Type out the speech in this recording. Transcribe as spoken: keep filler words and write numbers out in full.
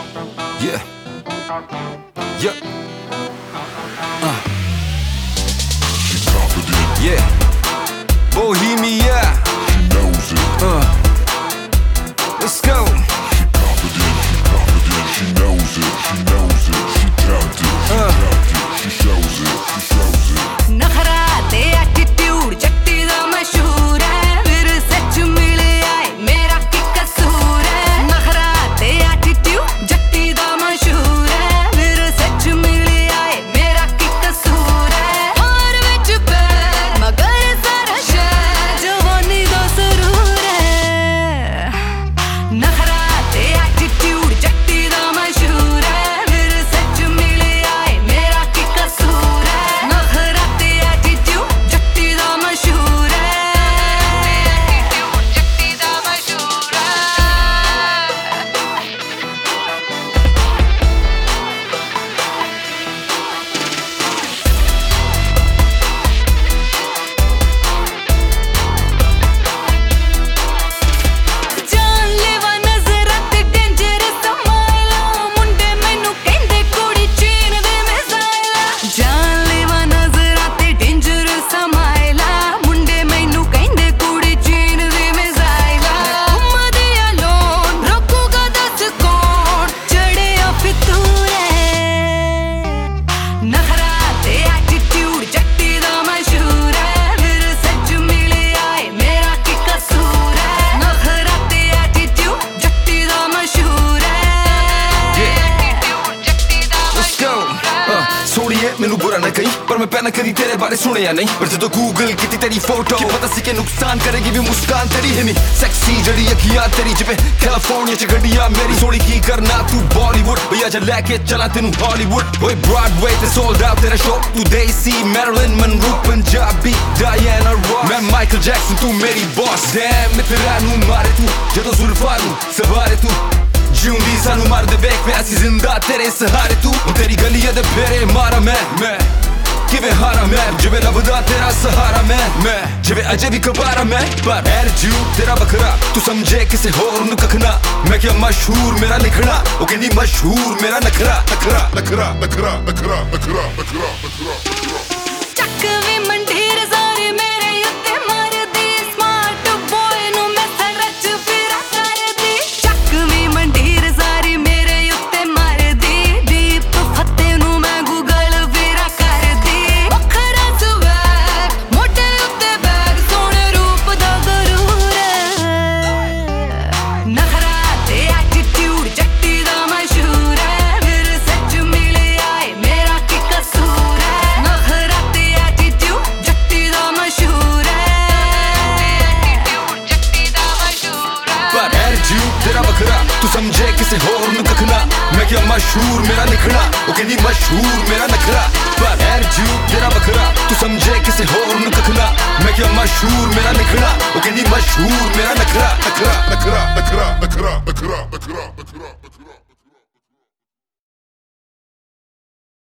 Yeah. Yeah. Uh. Yeah. Bohemia. She knows it. Uh. Let's go. She confident, she confident, she knows it, she knows it, she talented, she Uh. talented, she shows it, she shows it. नखरा ते attitude Jatti दा मशहूर है मेरे सच मिले आए मेरा की कसूर है नखरा ते एटीट्यूड जट्टी दा मशहूर है मेरे सच मिले आए मेरा की कसूर है हार विच पैर मगर सारा शहर जवानी दा सुरूर है नखरा ते एटीट्यूड जट्टी दा मशहूर है मेरे सच मिले आए मेरा की कसूर है नखरा ते एटीट्यूड जट्टी दा मशहूर है जट्टी दा मशहूर है जानलेवा नज़रां ते डेंजरस समाइला मुंडे मैनू कहंदे कुड़ी चीन दे मिसाइला जानलेवा नज़रां ते डेंजरस समाइला मुंडे मैनू कहंदे कुड़ी चीन दे मिसाइला घुम्मदे अलोन रोकूगा दस कौन चढ़िया फितूर है नखरा ते एटीट्यूड जट्टी दा मशहूर है मेरे सच मिले आए मेरा की कसूर है नखरा ते एटीट्यूड जट्टी दा मशहूर है एटीट्यूड जट्टी दा Let's go. Uh, सोनिए मैनू बुरा ना कही पर मैं पहना कदी तेरे बारे सुनिया नहीं पर जदों गूगल की तेरी फोटो की पता सी के नुकसान करेगी भी मुस्कान तेरी है नी सेक्सी जड़ी अखियां तेरी जिपे कैलिफोर्निया च गड्डियां मेरी सोनी की करना तू बॉलीवुड भैया जा लेके चला तेनू हॉलीवुड ओए ब्रॉडवे ते सोल्ड आउट तेरा शो तू देसी Marilyn Monroe Punjabi Diana Ross मैं माइकल जैक्सन तू मेरी बॉस डैम मैं तेरा नू मारे तू जदों जुल्फां नू सवारे तू जिउंदी सानू मार दे बेक पे असी जिंदा तेरे सहारे तू तेरी गलियां दे फेरे मारा मैं मैं किवें हारा मैं जिवें लभदा तेरा सहारा मैं मैं जिवें अजे भी कबारा मैं पर एटीट्यूड तेरा बखरा तू समझे किसे होर नू कखना मैं क्या मशहूर मेरा लिखना ओ कहंदी मशहूर मेरा नखरा नखरा नखरा नखरा नखरा नखरा नखरा नखरा ਚੱਕ ਵੀ ਮੰਡੀਰ ਸਾਰੇ ਮੇਰੇ ਉੱਤੇ ਮਾਰਦੀ ਸਮਾਰਟ ਬॉय ਨੂੰ ਮੈਂ ਸਰਚ ਫਿਰਾ ਕਰਦੀ ਚੱਕ ਵੀ ਮੰਡੀਰ ਸਾਰੇ ਮੇਰੇ ਉੱਤੇ ਮਾਰਦੀ ਦੀਪ ਫੱਤੇ ਨੂੰ ਮੈਂ ਗੂਗਲ ਫਿਰਾ ਕਰਦੀ ਵੱਖਰਾ ਸਵੈਗ ਮੋਢੇ ਉੱਤੇ ਬੈਗ ਸੋਹਣੇ ਰੂਪ ਦਾ ਗਰੂਰ ਨਖਰਾ ਤੇ ਐਟੀਟਿਊਡ ਜੱਟੀ ਦਾ ਮਸ਼ਹੂਰ ਹੈ ਮੇਰੇ ਸੱਚ ਮਿਲੇ ਆਏ ਮੇਰਾ ਕੀ ਕਸੂਰ ਹੈ ਨਖਰਾ ਤੇ ਐਟੀਟਿਊਡ ਜੱਟੀ ਦਾ ਮਸ਼ਹੂਰ ਹੈ ਐਟੀਟਿਊਡ ਜੱਟੀ ਦਾ ਮਸ਼ਹੂਰ ਹੈ पर एटीट्यूड तेरा बखरा तू समझे किसे होर नू कखना मैं क्या मशहूर मेरा लिखना ओ कहंदी मशहूर मेरा नखरा पर एटीट्यूड तेरा बखरा तू समझे किसे होर नू कखना मैं क्या मशहूर मेरा लिखना